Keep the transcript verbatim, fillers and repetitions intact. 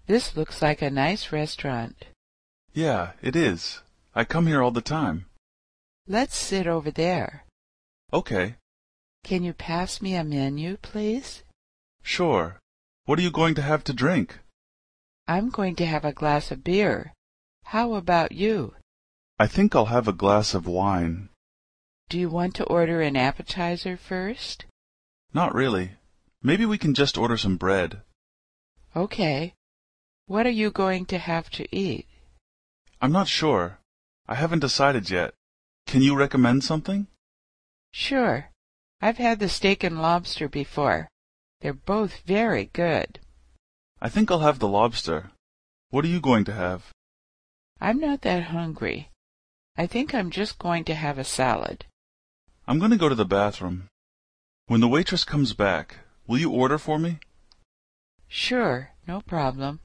This looks like a nice restaurant. Yeah, it is. I come here all the time. Let's sit over there. Okay. Can you pass me a menu, please? Sure. What are you going to have to drink? I'm going to have a glass of beer. How about you? I think I'll have a glass of wine. Do you want to order an appetizer first? Not really. Maybe we can just order some bread. Okay. What are you going to have to eat? I'm not sure. I haven't decided yet. Can you recommend something? Sure. I've had the steak and lobster before. They're both very good. I think I'll have the lobster. What are you going to have? I'm not that hungry. I think I'm just going to have a salad. I'm going to go to the bathroom. When the waitress comes back, will you order for me? Sure, no problem.